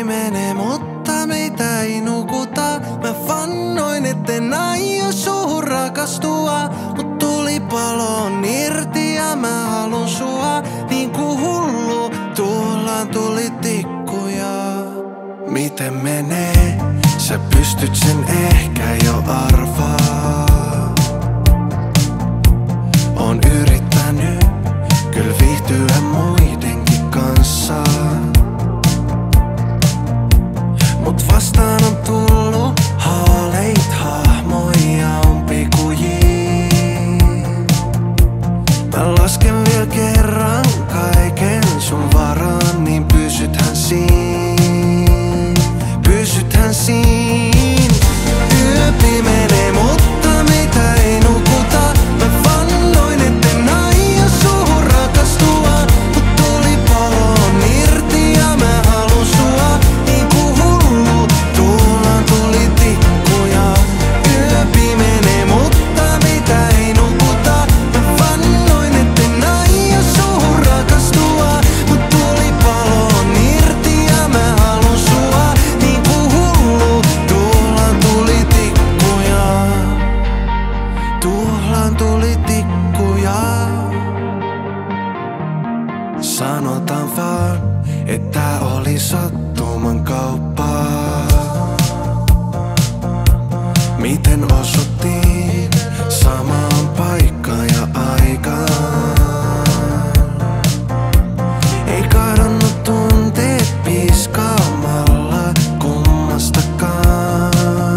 menee, mutta meitä ei nukuta. Mä vannoin, etten aio suhun rakastua, mut tulipalo on irti ja mä halun sua. Niin kuin hullu, tuolla tuli tikkuja. Miten menee? Sä pystyt sen ehkä jo arvaa. On yrittänyt kyllä viihtyä muidenkin kanssa, mut vastaan on tullut haaleit hahmoja umpikujiin. Mä lasken vielä kerran kaiken sun varaan, niin pysythän siin, pysythän siin. Yö pimenee, mutta meitä ei nukuta. Mä vannoin, etten aio suhun rakastua, mut tulipalo on irti ja mä halun sua. Niin kuin hullu, tuolla tuli tikkuja. Yö pimenee, mutta meitä ei nukuta. Mä vannoin, etten aio suhun rakastua, mut tulipalo on irti ja mä halun sua. Niin kuin hullu, tuolla tuli tikkuja. Tuolla tuli tikkuja. Sanotaan vaan, että oli sattuman kauppaa. Miten osuttiin samaan paikkaan ja aikaan? Ei kadonnut tunteet piskaamalla kummastakaan.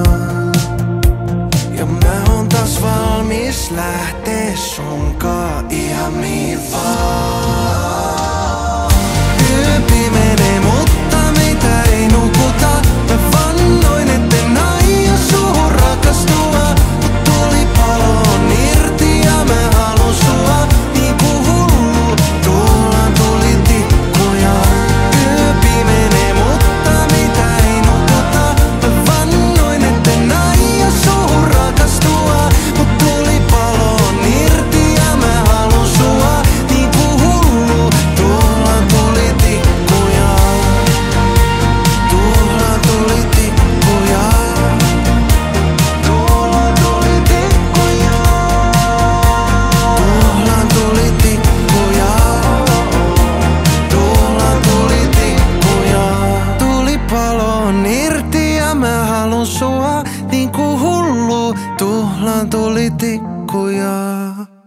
Ja mä oon taas valmis lähtee sunkaan ihan mihin vaan. Yö pimenee, mutta meitä ei nukuta. Mä vannoin, etten aio suhun rakastua, mut tulipalo on irti ja mä halun sua. Niin kuin hullu, tuolla tuli tikkuja. Yö pimenee, mutta meitä ei nukuta. Mä vannoin, etten aio suhun rakastua, mut tulipalo on irti ja mä halun sua. Niin kuin hullu, tuolla tuli tikkuja. Tuolla tuli tikkuja. Tuolla tuli tikkuja. Tuolla tuli tikkuja. Tuolla tuli tikkuja. Tulipalo on irti ja mä halun sua. Niin kuin hullu, tuolla tuli tikkuja.